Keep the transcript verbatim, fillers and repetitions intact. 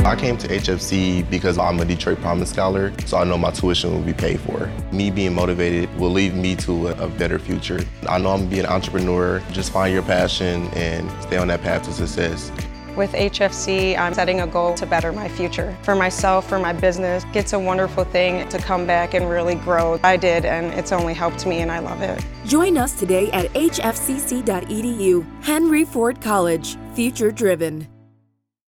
I came to H F C because I'm a Detroit Promise Scholar, so I know my tuition will be paid for. Me being motivated will lead me to a, a better future. I know I'm gonna be an entrepreneur. Just find your passion and stay on that path to success. With H F C, I'm setting a goal to better my future. For myself, for my business, it's a wonderful thing to come back and really grow. I did, and it's only helped me, and I love it. Join us today at H F C C dot E D U. Henry Ford College, future driven.